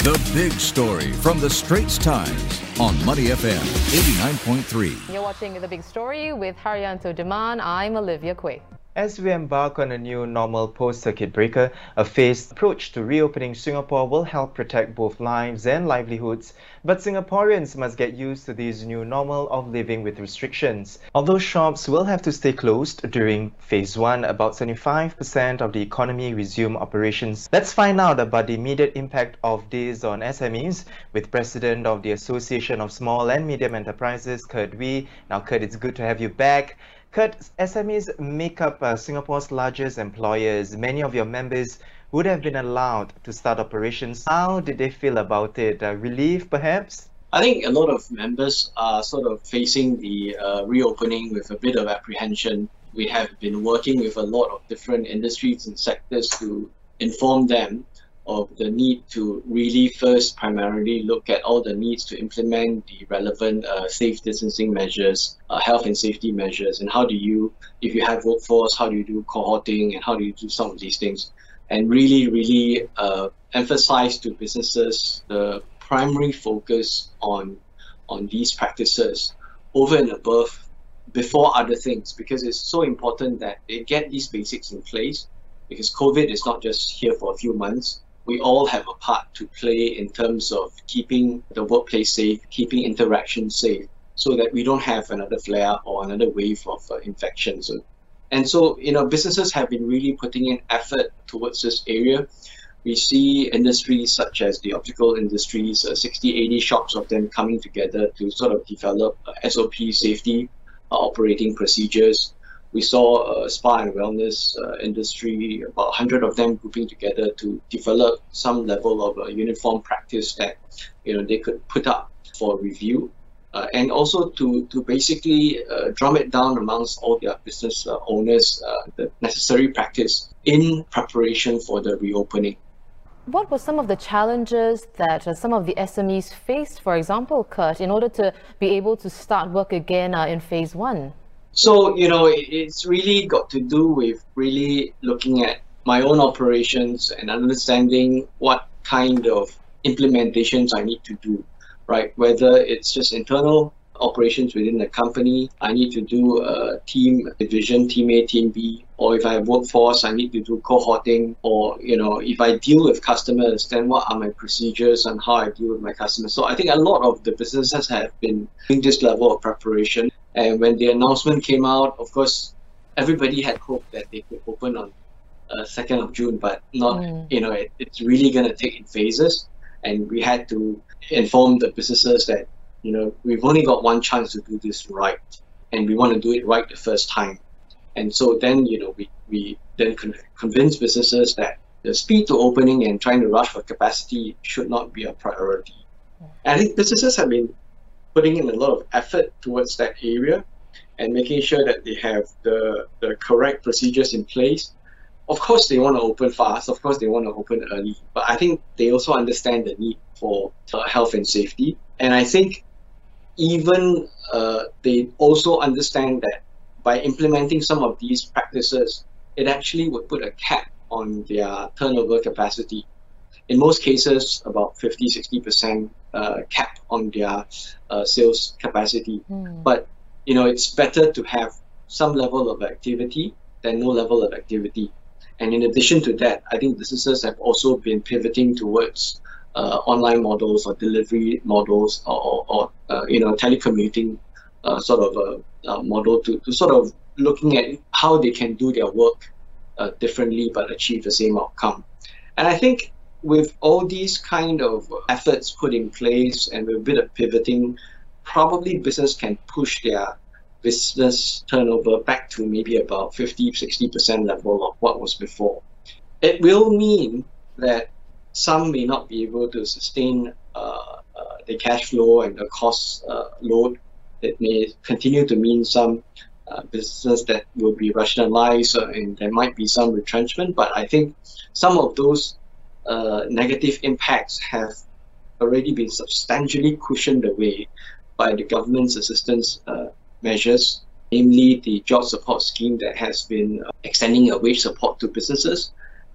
The Big Story from the Straits Times on Money FM 89.3. You're watching The Big Story with Haryanto Daman. I'm Olivia Quay. As we embark on a new normal post-circuit breaker, a phased approach to reopening Singapore will help protect both lives and livelihoods, but Singaporeans must get used to this new normal of living with restrictions. Although shops will have to stay closed during Phase 1, about 75% of the economy resume operations. Let's find out about the immediate impact of this on SMEs with President of the Association of Small and Medium Enterprises, Kurt Wee. Now, Kurt, it's good to have you back. Kurt, SMEs make up Singapore's largest employers. Many of your members would have been allowed to start operations. How did they feel about it? Relief, perhaps? I think a lot of members are sort of facing the reopening with a bit of apprehension. We have been working with a lot of different industries and sectors to inform them of the need to really first primarily look at all the needs to implement the relevant safe distancing measures, health and safety measures, and how do you, if you have workforce, how do you do cohorting and how do you do some of these things, and really emphasize to businesses the primary focus on these practices over and above before other things, because it's so important that they get these basics in place, because COVID is not just here for a few months. We all have a part to play in terms of keeping the workplace safe, keeping interaction safe, so that we don't have another flare or another wave of infections. And so, businesses have been really putting in effort towards this area. We see industries such as the optical industries, 60, 80 shops of them coming together to sort of develop SOP safety operating procedures. We saw a spa and wellness industry, about 100 of them grouping together to develop some level of a uniform practice that they could put up for review, and also to basically drum it down amongst all their business owners, the necessary practice in preparation for the reopening. What were some of the challenges that some of the SMEs faced, for example, Kurt, in order to be able to start work again in Phase 1? So, it's really got to do with really looking at my own operations and understanding what kind of implementations I need to do, right? Whether it's just internal operations within the company, I need to do a team division, team A, team B, or if I have workforce, I need to do cohorting, or, if I deal with customers, then what are my procedures and how I deal with my customers? So I think a lot of the businesses have been doing this level of preparation. And when the announcement came out, of course, everybody had hoped that they could open on 2nd of June, but not, it's really going to take in phases. And we had to inform the businesses that, we've only got one chance to do this right. And we want to do it right the first time. And so then, we then convince businesses that the speed to opening and trying to rush for capacity should not be a priority. And I think businesses have been putting in a lot of effort towards that area and making sure that they have the correct procedures in place. Of course, they want to open fast. Of course, they want to open early. But I think they also understand the need for health and safety. And I think even they also understand that by implementing some of these practices, it actually would put a cap on their turnover capacity. In most cases, about 50-60% cap on their sales capacity. But, it's better to have some level of activity than no level of activity. And in addition to that, I think businesses have also been pivoting towards online models or delivery models or telecommuting sort of a model to sort of looking at how they can do their work differently but achieve the same outcome. And I think with all these kind of efforts put in place and with a bit of pivoting, probably business can push their business turnover back to maybe about 50-60% level of what was before. It will mean that some may not be able to sustain the cash flow and the cost load. It may continue to mean some businesses that will be rationalized and there might be some retrenchment, but I think some of those negative impacts have already been substantially cushioned away by the government's assistance measures, namely the job support scheme that has been extending a wage support to businesses,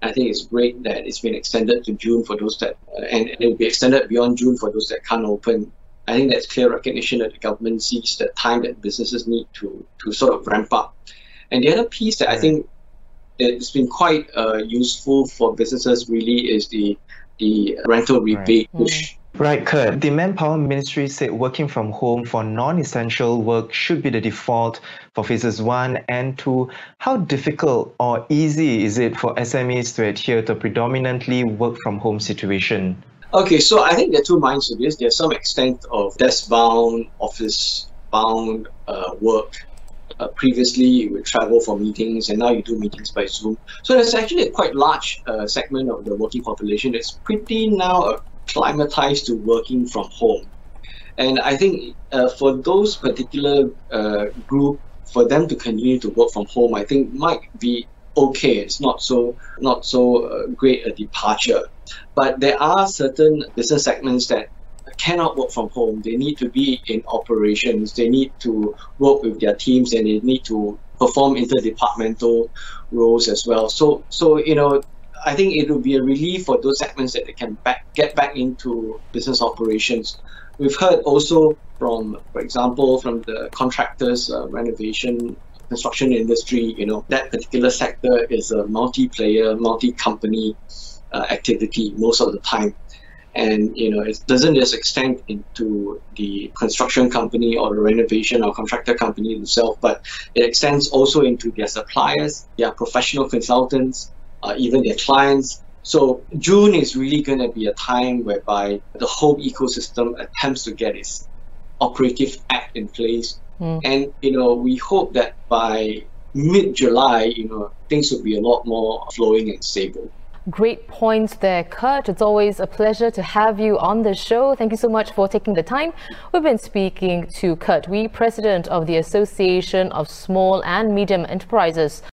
I think it's great that it's been extended to June for those that, and it will be extended beyond June for those that can't open. I think that's clear recognition that the government sees the time that businesses need to sort of ramp up. And the other piece that I think it's been quite useful for businesses really is the rental rebate push. Right, Kurt. The Manpower Ministry said working from home for non-essential work should be the default for phases 1 and 2. How difficult or easy is it for SMEs to adhere to a predominantly work from home situation? Okay, so I think there are two minds to this. There's some extent of desk-bound, office-bound work. Previously, you would travel for meetings, and now you do meetings by Zoom. So there's actually a quite large segment of the working population that's pretty now acclimatized to working from home. And I think for those particular group, for them to continue to work from home, I think might be okay. It's not so great a departure. But there are certain business segments that cannot work from home. They need to be in operations. They need to work with their teams, and they need to perform interdepartmental roles as well. So I think it will be a relief for those segments that they can get back into business operations. We've heard also from, for example, from the contractors, renovation, construction industry, that particular sector is a multi-player, multi-company activity most of the time. And, it doesn't just extend into the construction company or the renovation or contractor company themselves, but it extends also into their suppliers, their professional consultants, even their clients. So June is really going to be a time whereby the whole ecosystem attempts to get its operative act in place. And, we hope that by mid-July, things will be a lot more flowing and stable. Great points there, Kurt. It's always a pleasure to have you on the show. Thank you so much for taking the time. We've been speaking to Kurt Wee, President of the Association of Small and Medium Enterprises.